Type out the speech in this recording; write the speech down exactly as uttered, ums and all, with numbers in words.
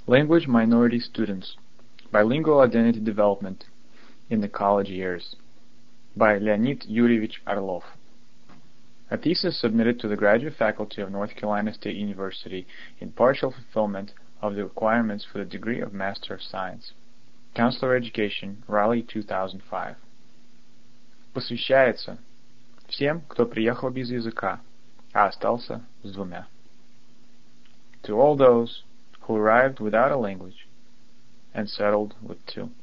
Language Minority Students: Bilingual Identity Development in the College Years by Leonid Yuryevich Orlov. A thesis submitted to the graduate faculty of North Carolina State University in partial fulfillment of the requirements for the degree of Master of Science. Counselor Education, Raleigh, two thousand five. Посвящается всем, кто приехал без языка, а остался с двумя. To all those who arrived without a language and settled with two.